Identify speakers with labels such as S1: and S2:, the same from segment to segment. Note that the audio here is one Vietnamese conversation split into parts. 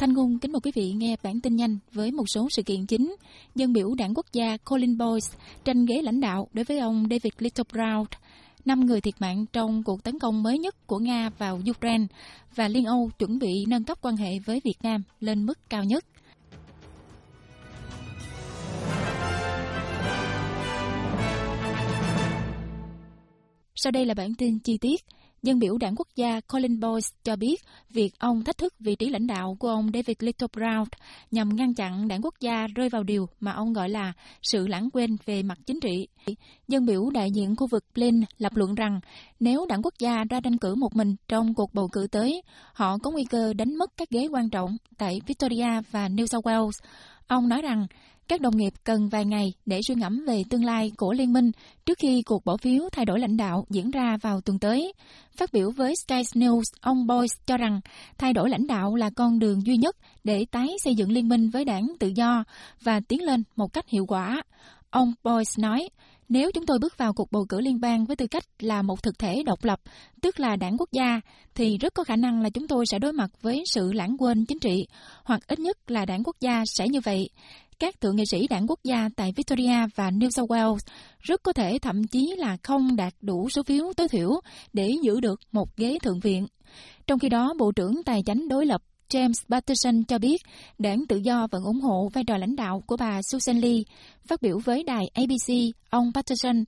S1: Thanh Ngôn kính mời quý vị nghe bản tin nhanh với một số sự kiện chính. Dân biểu đảng quốc gia Colin Boyce tranh ghế lãnh đạo đối với ông David Littleproud. 5 người thiệt mạng trong cuộc tấn công mới nhất của Nga vào Ukraine, và Liên Âu chuẩn bị nâng cấp quan hệ với Việt Nam lên mức cao nhất. Sau đây là bản tin chi tiết. Dân biểu đảng quốc gia Colin Boyce cho biết việc ông thách thức vị trí lãnh đạo của ông David Littleproud nhằm ngăn chặn đảng quốc gia rơi vào điều mà ông gọi là sự lãng quên về mặt chính trị. Dân biểu đại diện khu vực Plain lập luận rằng nếu đảng quốc gia ra tranh cử một mình trong cuộc bầu cử tới, họ có nguy cơ đánh mất các ghế quan trọng tại Victoria và New South Wales. Ông nói rằng các đồng nghiệp cần vài ngày để suy ngẫm về tương lai của liên minh trước khi cuộc bỏ phiếu thay đổi lãnh đạo diễn ra vào tuần tới. Phát biểu với Sky News, ông Boyce cho rằng thay đổi lãnh đạo là con đường duy nhất để tái xây dựng liên minh với đảng tự do và tiến lên một cách hiệu quả. Ông Boyce nói, nếu chúng tôi bước vào cuộc bầu cử liên bang với tư cách là một thực thể độc lập, tức là đảng quốc gia, thì rất có khả năng là chúng tôi sẽ đối mặt với sự lãng quên chính trị, hoặc ít nhất là đảng quốc gia sẽ như vậy. Các thượng nghị sĩ đảng quốc gia tại Victoria và New South Wales rất có thể thậm chí là không đạt đủ số phiếu tối thiểu để giữ được một ghế thượng viện. Trong khi đó, Bộ trưởng Tài chánh đối lập James Paterson cho biết đảng tự do vẫn ủng hộ vai trò lãnh đạo của bà Susan Lee. Phát biểu với đài ABC, ông Paterson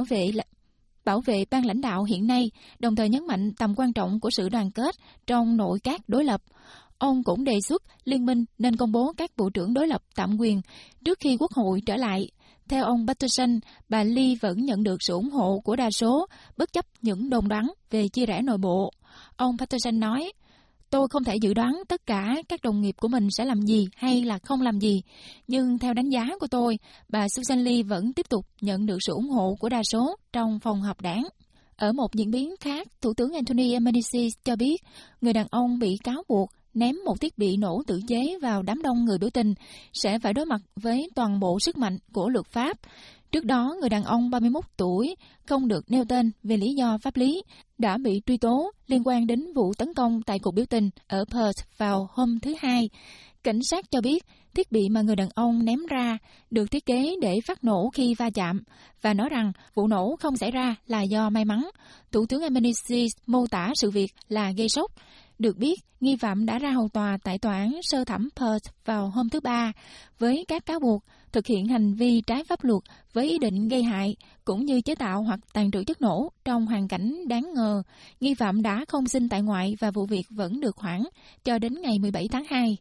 S1: bảo vệ ban lãnh đạo hiện nay, đồng thời nhấn mạnh tầm quan trọng của sự đoàn kết trong nội các đối lập. Ông cũng đề xuất liên minh nên công bố các bộ trưởng đối lập tạm quyền trước khi Quốc hội trở lại. Theo ông Patterson, bà Lee vẫn nhận được sự ủng hộ của đa số, bất chấp những đồn đoán về chia rẽ nội bộ. Ông Patterson nói, tôi không thể dự đoán tất cả các đồng nghiệp của mình sẽ làm gì hay là không làm gì, nhưng theo đánh giá của tôi, bà Susan Lee vẫn tiếp tục nhận được sự ủng hộ của đa số trong phòng họp đảng. Ở một diễn biến khác, Thủ tướng Anthony Albanese cho biết người đàn ông bị cáo buộc ném một thiết bị nổ tự chế vào đám đông người biểu tình sẽ phải đối mặt với toàn bộ sức mạnh của luật pháp. Trước đó, người đàn ông 31 tuổi, không được nêu tên vì lý do pháp lý, đã bị truy tố liên quan đến vụ tấn công tại cuộc biểu tình ở Perth vào hôm thứ Hai. Cảnh sát cho biết thiết bị mà người đàn ông ném ra được thiết kế để phát nổ khi va chạm và nói rằng vụ nổ không xảy ra là do may mắn. Thủ tướng Albanese mô tả sự việc là gây sốc. Được biết, nghi phạm đã ra hầu tòa tại tòa án sơ thẩm Perth vào hôm thứ Ba với các cáo buộc thực hiện hành vi trái pháp luật với ý định gây hại cũng như chế tạo hoặc tàng trữ chất nổ trong hoàn cảnh đáng ngờ. Nghi phạm đã không xin tại ngoại và vụ việc vẫn được hoãn cho đến ngày 17 tháng 2.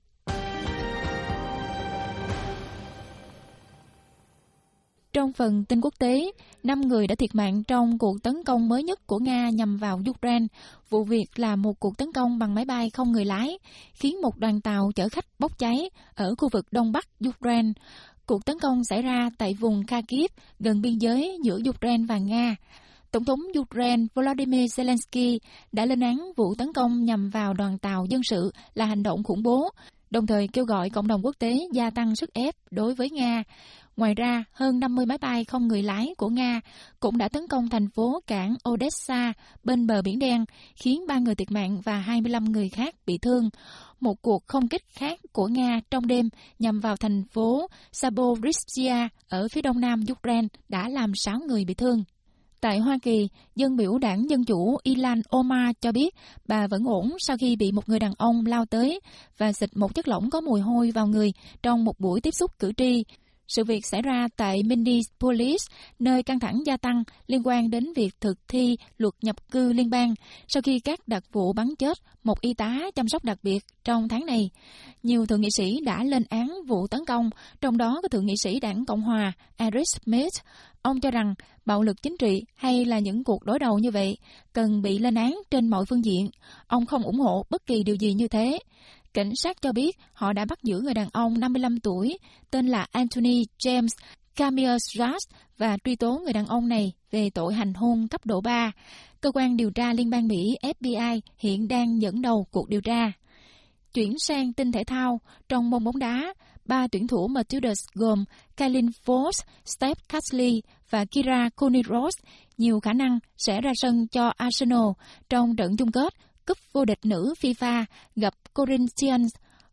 S1: Trong phần tin quốc tế, 5 người đã thiệt mạng trong cuộc tấn công mới nhất của Nga nhằm vào Ukraine. Vụ việc là một cuộc tấn công bằng máy bay không người lái, khiến một đoàn tàu chở khách bốc cháy ở khu vực Đông Bắc Ukraine. Cuộc tấn công xảy ra tại vùng Kharkiv, gần biên giới giữa Ukraine và Nga. Tổng thống Ukraine Volodymyr Zelensky đã lên án vụ tấn công nhằm vào đoàn tàu dân sự là hành động khủng bố, đồng thời kêu gọi cộng đồng quốc tế gia tăng sức ép đối với Nga. Ngoài ra, hơn 50 máy bay không người lái của Nga cũng đã tấn công thành phố cảng Odessa bên bờ Biển Đen, khiến 3 người thiệt mạng và 25 người khác bị thương. Một cuộc không kích khác của Nga trong đêm nhằm vào thành phố Zaporizhzhia ở phía đông nam Ukraine đã làm 6 người bị thương. Tại Hoa Kỳ, dân biểu đảng Dân Chủ Ilhan Omar cho biết bà vẫn ổn sau khi bị một người đàn ông lao tới và xịt một chất lỏng có mùi hôi vào người trong một buổi tiếp xúc cử tri. Sự việc xảy ra tại Minneapolis, nơi căng thẳng gia tăng liên quan đến việc thực thi luật nhập cư liên bang sau khi các đặc vụ bắn chết một y tá chăm sóc đặc biệt trong tháng này. Nhiều thượng nghị sĩ đã lên án vụ tấn công, trong đó có thượng nghị sĩ đảng Cộng hòa Eric Smith. Ông cho rằng bạo lực chính trị hay là những cuộc đối đầu như vậy cần bị lên án trên mọi phương diện. Ông không ủng hộ bất kỳ điều gì như thế. Cảnh sát cho biết họ đã bắt giữ người đàn ông 55 tuổi tên là Anthony James Kamirskas và truy tố người đàn ông này về tội hành hung cấp độ 3. Cơ quan điều tra liên bang Mỹ FBI hiện đang dẫn đầu cuộc điều tra. Chuyển sang tin thể thao, trong môn bóng đá, 3 tuyển thủ Matildas gồm Kailin Forbes, Steph Curley và Kira Kouniros nhiều khả năng sẽ ra sân cho Arsenal trong trận chung kết Cúp vô địch nữ FIFA gặp Corinthians.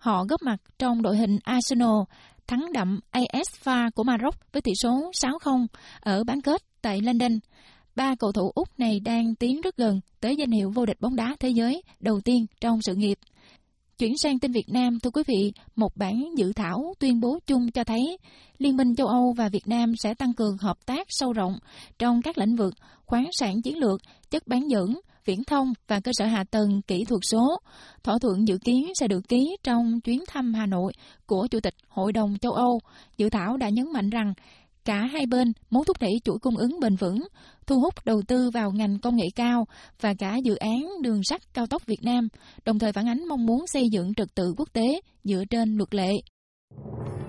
S1: Họ góp mặt trong đội hình Arsenal, thắng đậm AS FAR của Maroc với tỷ số 6-0 ở bán kết tại London. 3 cầu thủ Úc này đang tiến rất gần tới danh hiệu vô địch bóng đá thế giới đầu tiên trong sự nghiệp. Chuyển sang tin Việt Nam, thưa quý vị, một bản dự thảo tuyên bố chung cho thấy Liên minh châu Âu và Việt Nam sẽ tăng cường hợp tác sâu rộng trong các lĩnh vực khoáng sản chiến lược, chất bán dẫn, viễn thông và cơ sở hạ tầng kỹ thuật số. Thỏa thuận dự kiến sẽ được ký trong chuyến thăm Hà Nội của Chủ tịch Hội đồng châu Âu. Dự thảo đã nhấn mạnh rằng cả hai bên muốn thúc đẩy chuỗi cung ứng bền vững, thu hút đầu tư vào ngành công nghệ cao và cả dự án đường sắt cao tốc Việt Nam, đồng thời phản ánh mong muốn xây dựng trật tự quốc tế dựa trên luật lệ.